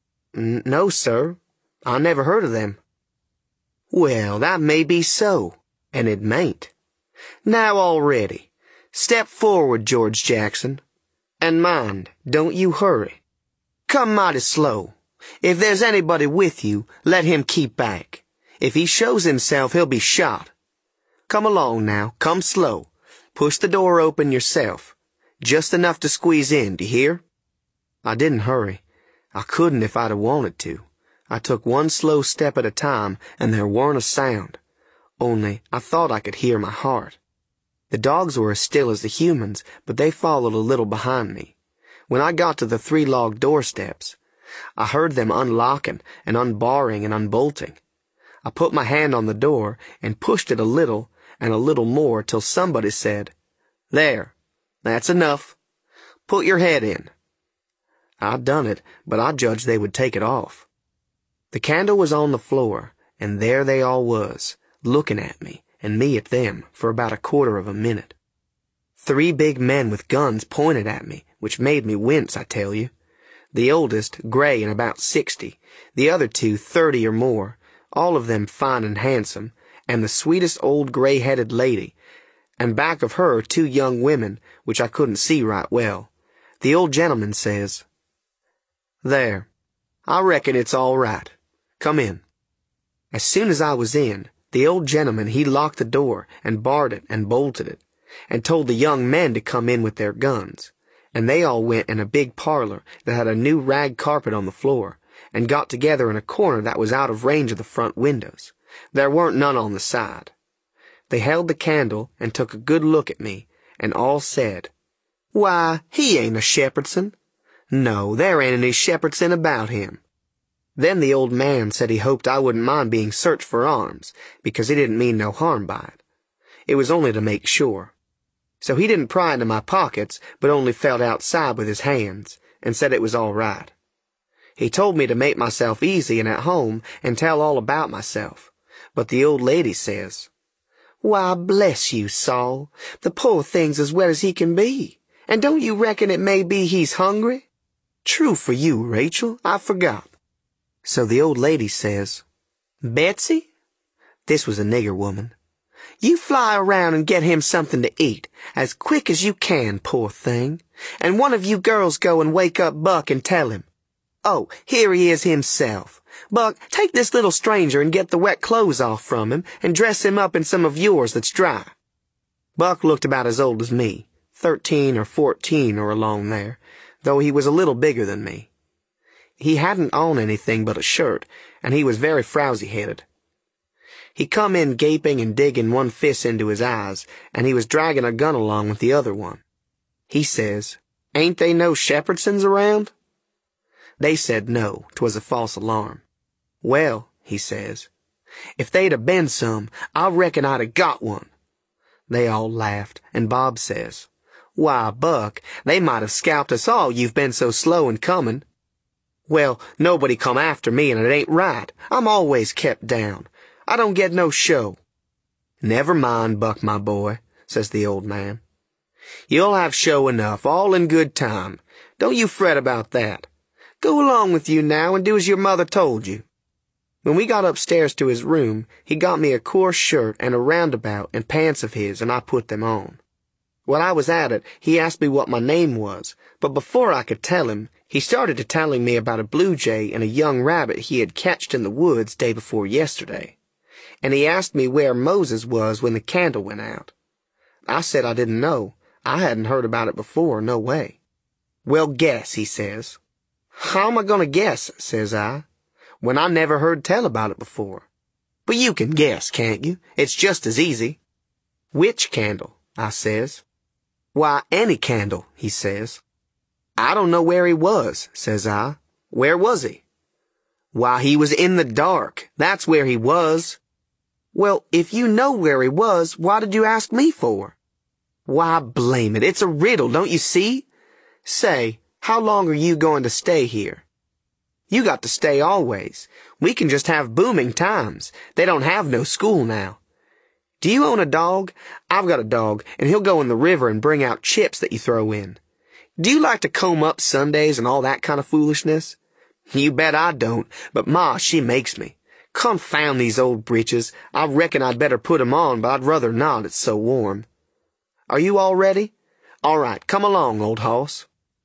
N "No, sir. I never heard of them." "Well, that may be so, and it mayn't. Now all ready. Step forward, George Jackson. And mind, don't you hurry. Come mighty slow. If there's anybody with you, let him keep back. If he shows himself, he'll be shot. Come along now, come slow. Push the door open yourself. Just enough to squeeze in, do you hear?" I didn't hurry. I couldn't if I'd have wanted to. I took one slow step at a time, and there weren't a sound. Only, I thought I could hear my heart. The dogs were as still as the humans, but they followed a little behind me. When I got to the three log doorsteps, I heard them unlocking and unbarring and unbolting. I put my hand on the door and pushed it a little and a little more till somebody said, "There, that's enough. Put your head in." I'd done it, but I judged they would take it off. The candle was on the floor, and there they all was, looking at me, and me at them, for about a quarter of a minute. Three big men with guns pointed at me, which made me wince, I tell you. The oldest, gray and about sixty, the other two thirty or more, all of them fine and handsome, and the sweetest old gray-headed lady, and back of her two young women, which I couldn't see right well. The old gentleman says, "There, I reckon it's all right. Come in." As soon as I was in, the old gentleman he locked the door and barred it and bolted it, and told the young men to come in with their guns, and they all went in a big parlor that had a new rag carpet on the floor, and got together in a corner that was out of range of the front windows. There weren't none on the side. They held the candle and took a good look at me, and all said, "Why, he ain't a Shepherdson. No, there ain't any Shepherdson about him." Then the old man said he hoped I wouldn't mind being searched for arms, because he didn't mean no harm by it. It was only to make sure. So he didn't pry into my pockets, but only felt outside with his hands, and said it was all right. He told me to make myself easy and at home, and tell all about myself. But the old lady says, "Why, bless you, Saul, the poor thing's as wet as he can be. And don't you reckon it may be he's hungry? True for you, Rachel, I forgot." So the old lady says, "Betsy," this was a nigger woman, "you fly around and get him something to eat, as quick as you can, poor thing. And one of you girls go and wake up Buck and tell him. Oh, here he is himself. Buck, take this little stranger and get the wet clothes off from him, and dress him up in some of yours that's dry." Buck looked about as old as me, thirteen or fourteen or along there, though he was a little bigger than me. He hadn't on anything but a shirt, and he was very frowsy-headed. He come in gaping and digging one fist into his eyes, and he was dragging a gun along with the other one. He says, "Ain't they no Shepherdsons around?" They said no, 'twas a false alarm. "Well," he says, "if they'd a been some, I reckon I'd a got one." They all laughed, and Bob says, "Why, Buck, they might have scalped us all, you've been so slow in coming." "Well, nobody come after me, and it ain't right. I'm always kept down. I don't get no show." Never mind, Buck, my boy, says the old man. You'll have show enough, all in good time. Don't you fret about that. Go along with you now and do as your mother told you. When we got upstairs to his room, he got me a coarse shirt and a roundabout and pants of his, and I put them on. While I was at it, he asked me what my name was, but before I could tell him, he started to telling me about a blue jay and a young rabbit he had catched in the woods day before yesterday. And he asked me where Moses was when the candle went out. I said I didn't know. I hadn't heard about it before, no way. Well, guess, he says. How am I going to guess, says I, when I never heard tell about it before? But you can guess, can't you? It's just as easy. Which candle? I says. Why, any candle, he says. I don't know where he was, says I. Where was he? Why, he was in the dark. That's where he was. Well, if you know where he was, why did you ask me for? Why, blame it, it's a riddle, don't you see? Say, how long are you going to stay here? You got to stay always. We can just have booming times. They don't have no school now. Do you own a dog? I've got a dog, and he'll go in the river and bring out chips that you throw in. Do you like to comb up Sundays and all that kind of foolishness? You bet I don't, but Ma, she makes me. Confound these old breeches. I reckon I'd better put 'em on, but I'd rather not, it's so warm. Are you all ready? All right, come along, old hoss.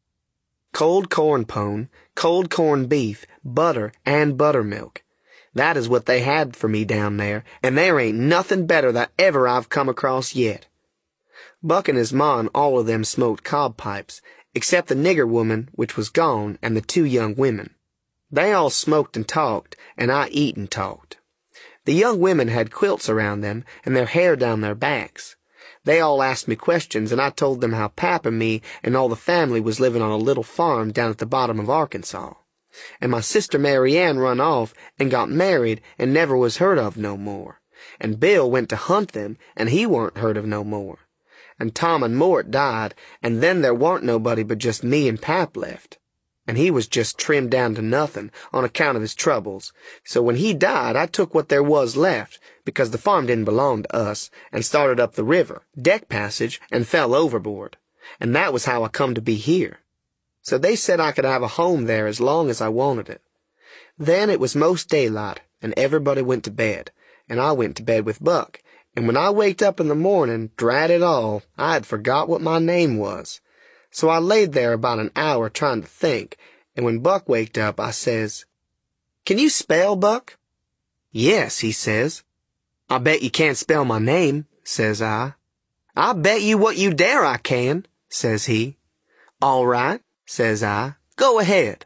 Cold corn pone, cold corned beef, butter, and buttermilk. That is what they had for me down there, and there ain't nothing better that ever I've come across yet. Buck and his ma and all of them smoked cob pipes, except the nigger woman, which was gone, and the two young women. They all smoked and talked, and I eat and talked. The young women had quilts around them, and their hair down their backs. They all asked me questions, and I told them how Pap and me and all the family was living on a little farm down at the bottom of Arkansas. And my sister Mary Ann run off and got married and never was heard of no more. And Bill went to hunt them, and he weren't heard of no more. And Tom and Mort died, and then there warn't nobody but just me and Pap left. And he was just trimmed down to nothing on account of his troubles. So when he died, I took what there was left, because the farm didn't belong to us, and started up the river, deck passage, and fell overboard. And that was how I come to be here. So they said I could have a home there as long as I wanted it. Then it was most daylight, and everybody went to bed, and I went to bed with Buck. And when I waked up in the morning, drat it all, I had forgot what my name was. So I laid there about an hour trying to think, and when Buck waked up, I says, "Can you spell, Buck?" "Yes," he says. "I bet you can't spell my name," says I. "I bet you what you dare I can," says he. "All right," says I. "Go ahead."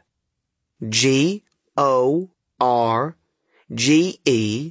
G O R G E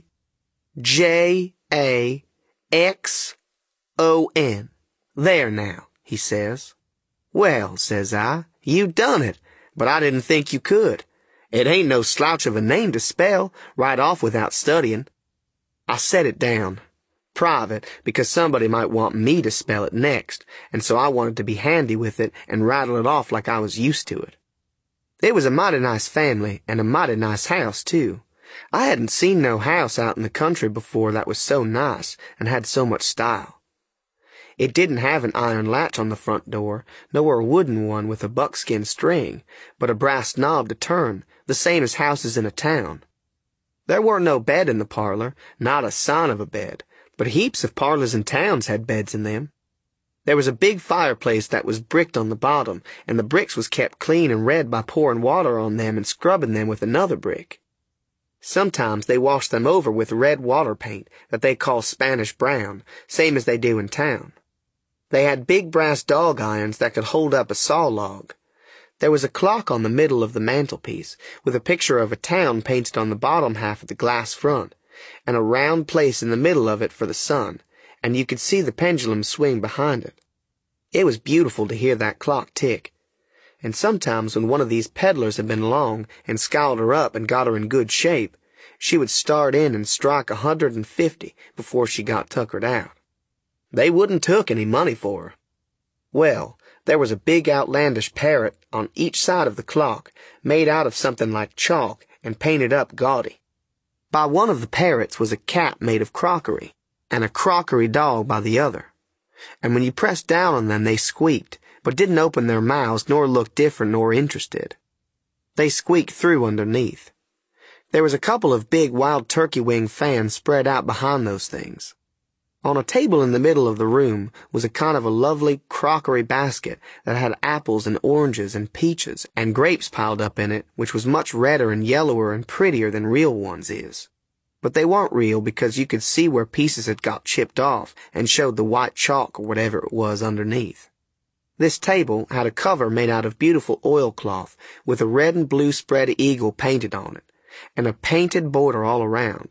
J A X O N. There now, he says. "Well," says I, "you done it, but I didn't think you could. It ain't no slouch of a name to spell, right off without studying." I set it down, private, because somebody might want me to spell it next, and so I wanted to be handy with it and rattle it off like I was used to it. It was a mighty nice family, and a mighty nice house, too. I hadn't seen no house out in the country before that was so nice and had so much style. It didn't have an iron latch on the front door, nor a wooden one with a buckskin string, but a brass knob to turn, the same as houses in a town. There weren't no bed in the parlor, not a sign of a bed, but heaps of parlors in towns had beds in them. There was a big fireplace that was bricked on the bottom, and the bricks was kept clean and red by pouring water on them and scrubbing them with another brick. Sometimes they washed them over with red water paint that they call Spanish brown, same as they do in town. They had big brass dog irons that could hold up a saw log. There was a clock on the middle of the mantelpiece, with a picture of a town painted on the bottom half of the glass front, and a round place in the middle of it for the sun, and you could see the pendulum swing behind it. It was beautiful to hear that clock tick. And sometimes when one of these peddlers had been along and scowled her up and got her in good shape, she would start in and strike a hundred and fifty before she got tuckered out. They wouldn't took any money for her. Well, there was a big outlandish parrot on each side of the clock, made out of something like chalk and painted up gaudy. By one of the parrots was a cap made of crockery. and a crockery dog by the other. And when you pressed down on them, they squeaked, but didn't open their mouths nor look different nor interested. They squeaked through underneath. There was a couple of big wild turkey wing fans spread out behind those things. On a table in the middle of the room was a kind of a lovely crockery basket that had apples and oranges and peaches and grapes piled up in it, which was much redder and yellower and prettier than real ones is. But they weren't real because you could see where pieces had got chipped off and showed the white chalk or whatever it was underneath. This table had a cover made out of beautiful oilcloth with a red and blue spread eagle painted on it, and a painted border all around.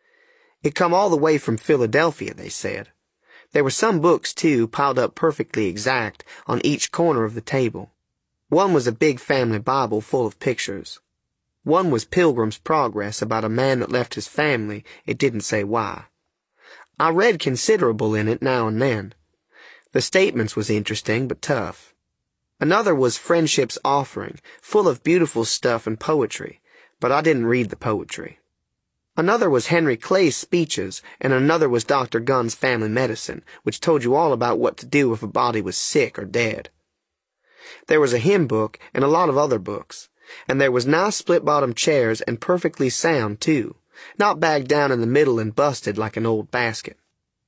It come all the way from Philadelphia, they said. There were some books, too, piled up perfectly exact on each corner of the table. One was a big family Bible full of pictures. One was Pilgrim's Progress about a man that left his family, it didn't say why. I read considerable in it now and then. The statements was interesting but tough. Another was Friendship's Offering, full of beautiful stuff and poetry, but I didn't read the poetry. Another was Henry Clay's speeches, and another was Doctor Gunn's Family Medicine, which told you all about what to do if a body was sick or dead. There was a hymn book and a lot of other books, and there was nice split-bottom chairs and perfectly sound, too, not bagged down in the middle and busted like an old basket.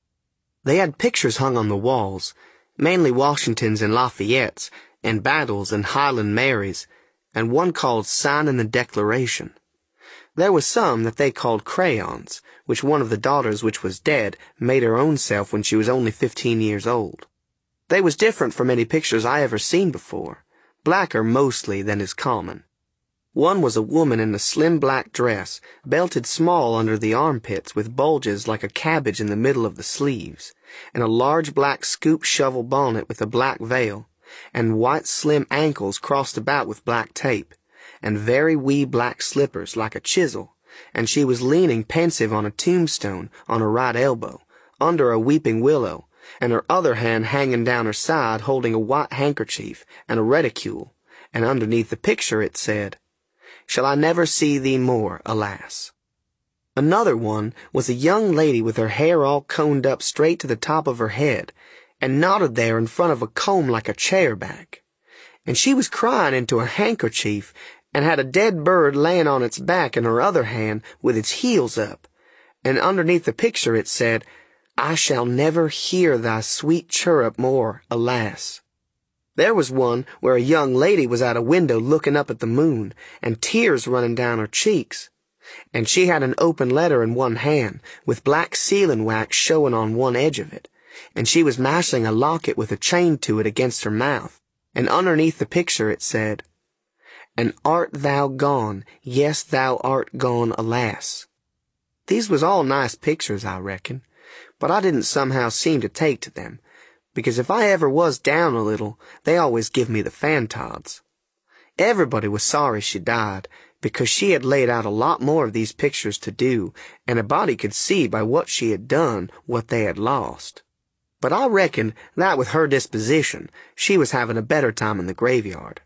They had pictures hung on the walls, mainly Washington's and Lafayette's, and battles and Highland Marys, and one called Signing the Declaration. There was some that they called crayons, which one of the daughters which was dead made her own self when she was only fifteen years old. They was different from any pictures I ever seen before, blacker mostly than is common. One was a woman in a slim black dress, belted small under the armpits with bulges like a cabbage in the middle of the sleeves, and a large black scoop shovel bonnet with a black veil, and white slim ankles crossed about with black tape, and very wee black slippers like a chisel, and she was leaning pensive on a tombstone on her right elbow, under a weeping willow, and her other hand hanging down her side holding a white handkerchief and a reticule, and underneath the picture it said, "Shall I never see thee more, alas." Another one was a young lady with her hair all combed up straight to the top of her head, and knotted there in front of a comb like a chair back. And she was crying into a handkerchief, and had a dead bird laying on its back in her other hand with its heels up, and underneath the picture it said, "I shall never hear thy sweet chirrup more, alas." There was one where a young lady was at a window looking up at the moon, and tears running down her cheeks, and she had an open letter in one hand, with black sealing wax showing on one edge of it, and she was mashing a locket with a chain to it against her mouth, and underneath the picture it said, "And art thou gone, yes, thou art gone, alas." These was all nice pictures, I reckon, but I didn't somehow seem to take to them, because if I ever was down a little, they always give me the fantods. Everybody was sorry she died, because she had laid out a lot more of these pictures to do, and a body could see by what she had done what they had lost. But I reckon that with her disposition, she was having a better time in the graveyard.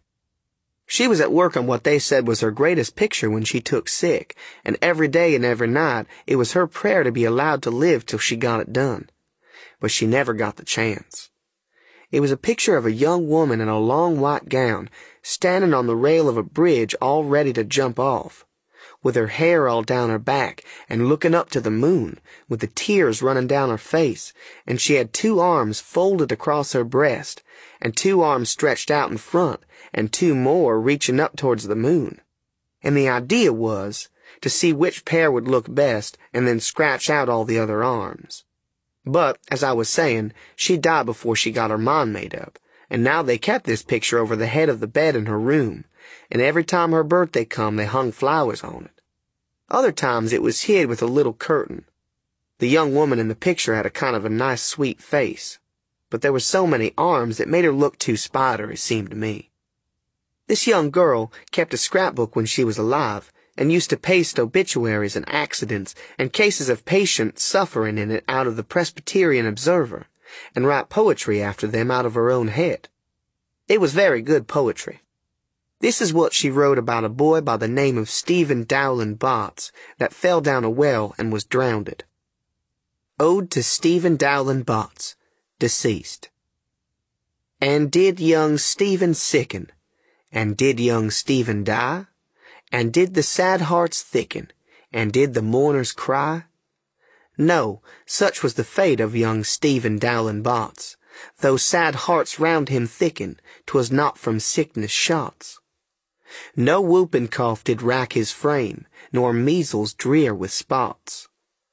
She was at work on what they said was her greatest picture when she took sick, and every day and every night it was her prayer to be allowed to live till she got it done. But she never got the chance. It was a picture of a young woman in a long white gown, standing on the rail of a bridge all ready to jump off, with her hair all down her back and looking up to the moon, with the tears running down her face, and she had two arms folded across her breast, and two arms stretched out in front, and two more reaching up towards the moon. And the idea was to see which pair would look best and then scratch out all the other arms. But, as I was saying, she died before she got her mind made up, and now they kept this picture over the head of the bed in her room, and every time her birthday come they hung flowers on it. Other times it was hid with a little curtain. The young woman in the picture had a kind of a nice sweet face, but there were so many arms it made her look too spidery, seemed to me. This young girl kept a scrapbook when she was alive, and used to paste obituaries and accidents and cases of patients suffering in it out of the Presbyterian Observer, and write poetry after them out of her own head. It was very good poetry. This is what she wrote about a boy by the name of Stephen Dowland Botts that fell down a well and was drowned. Ode to Stephen Dowland Bots, deceased. And did young Stephen sicken? And did young Stephen die? And did the sad hearts thicken? And did the mourners cry? No, such was the fate of young Stephen Dowland Bots. Though sad hearts round him thicken, 'twas not from sickness shots. No whooping cough did rack his frame, nor measles drear with spots.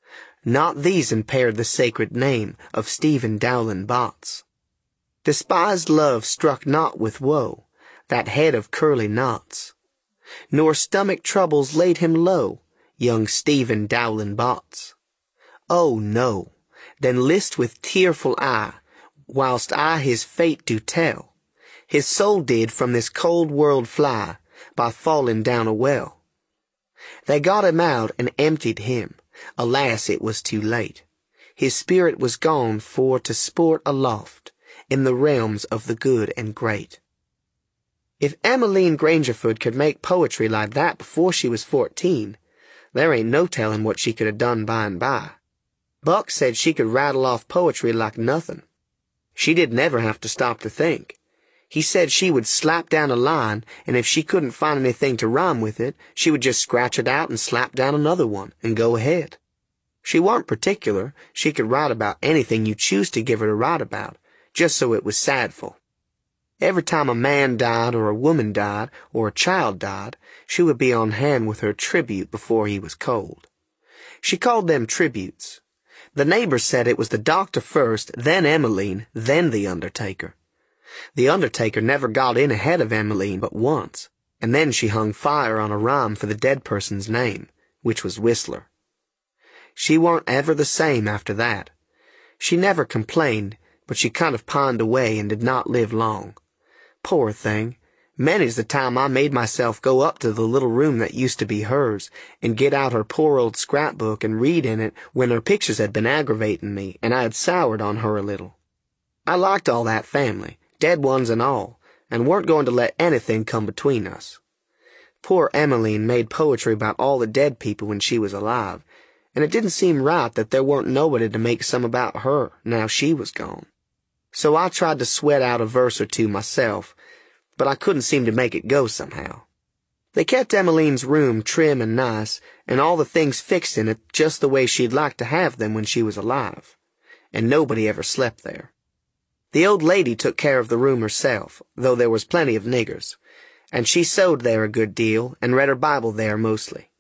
Not these impaired the sacred name of Stephen Dowland Bots. Despised love struck not with woe that head of curly knots, nor stomach troubles laid him low, young Stephen Dowland Bots. Oh no, then list with tearful eye, whilst I his fate do tell. His soul did from this cold world fly, by falling down a well. They got him out and emptied him, alas it was too late. His spirit was gone for to sport aloft, in the realms of the good and great. If Emmeline Grangerford could make poetry like that before she was fourteen, there ain't no telling what she could have done by and by. Buck said she could rattle off poetry like nothing. She didn't ever have to stop to think. He said she would slap down a line, and if she couldn't find anything to rhyme with it, she would just scratch it out and slap down another one, and go ahead. She warn't particular. She could write about anything you choose to give her to write about, just so it was sadful. Every time a man died, or a woman died, or a child died, she would be on hand with her tribute before he was cold. She called them tributes. The neighbors said it was the doctor first, then Emmeline, then the undertaker. The undertaker never got in ahead of Emmeline but once, and then she hung fire on a rhyme for the dead person's name, which was Whistler. She warn't ever the same after that. She never complained, but she kind of pined away and did not live long. Poor thing. Many's the time I made myself go up to the little room that used to be hers, and get out her poor old scrapbook and read in it when her pictures had been aggravating me, and I had soured on her a little. I liked all that family, dead ones and all, and weren't going to let anything come between us. Poor Emmeline made poetry about all the dead people when she was alive, and it didn't seem right that there weren't nobody to make some about her now she was gone. So I tried to sweat out a verse or two myself, but I couldn't seem to make it go somehow. They kept Emmeline's room trim and nice, and all the things fixed in it just the way she'd like to have them when she was alive, and nobody ever slept there. The old lady took care of the room herself, though there was plenty of niggers, and she sewed there a good deal and read her Bible there mostly.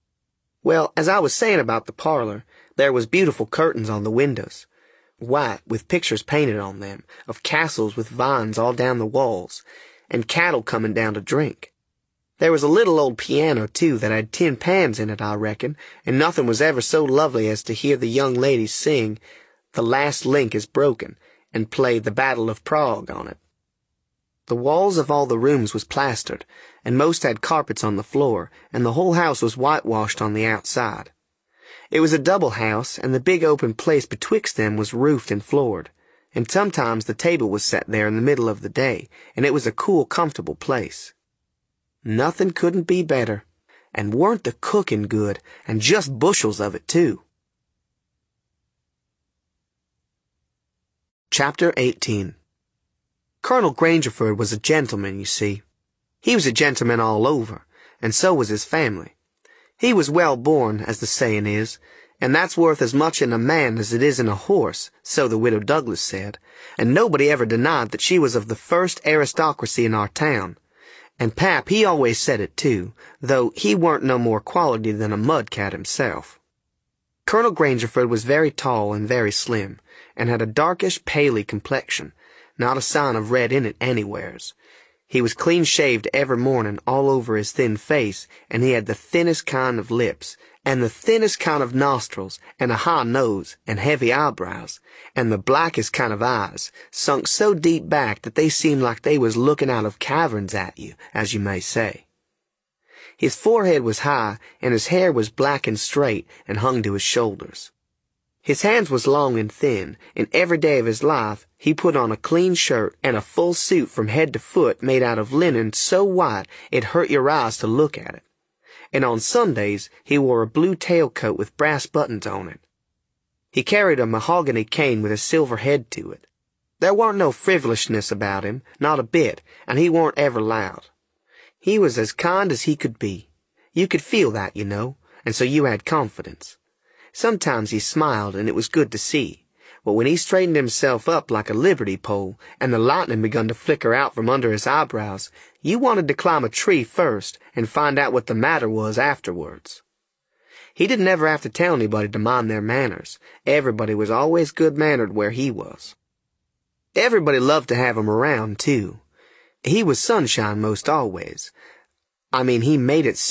Well, as I was saying about the parlor, there was beautiful curtains on the windows, white with pictures painted on them, of castles with vines all down the walls, and cattle coming down to drink. There was a little old piano, too, that had tin pans in it, I reckon, and nothing was ever so lovely as to hear the young ladies sing "The Last Link is Broken" and play "The Battle of Prague" on it. The walls of all the rooms was plastered, and most had carpets on the floor, and the whole house was whitewashed on the outside. It was a double house, and the big open place betwixt them was roofed and floored, and sometimes the table was set there in the middle of the day, and it was a cool, comfortable place. Nothing couldn't be better, and weren't the cooking good, and just bushels of it, too. Chapter eighteen. Colonel Grangerford was a gentleman, you see. He was a gentleman all over, and so was his family. He was well born, as the saying is, and that's worth as much in a man as it is in a horse, so the widow Douglas said, and nobody ever denied that she was of the first aristocracy in our town. And Pap, he always said it too, though he weren't no more quality than a mudcat himself. Colonel Grangerford was very tall and very slim, and had a darkish, paly complexion, not a sign of red in it anywheres. He was clean-shaved every morning all over his thin face, and he had the thinnest kind of lips, and the thinnest kind of nostrils, and a high nose, and heavy eyebrows, and the blackest kind of eyes, sunk so deep back that they seemed like they was looking out of caverns at you, as you may say. His forehead was high, and his hair was black and straight, and hung to his shoulders. His hands was long and thin, and every day of his life he put on a clean shirt and a full suit from head to foot made out of linen so white it hurt your eyes to look at it. And on Sundays he wore a blue tailcoat with brass buttons on it. He carried a mahogany cane with a silver head to it. There warn't no frivolousness about him, not a bit, and he warn't ever loud. He was as kind as he could be. You could feel that, you know, and so you had confidence. Sometimes he smiled, and it was good to see. But when he straightened himself up like a liberty pole, and the lightning begun to flicker out from under his eyebrows, you wanted to climb a tree first and find out what the matter was afterwards. He didn't ever have to tell anybody to mind their manners. Everybody was always good-mannered where he was. Everybody loved to have him around, too. He was sunshine most always. I mean, he made it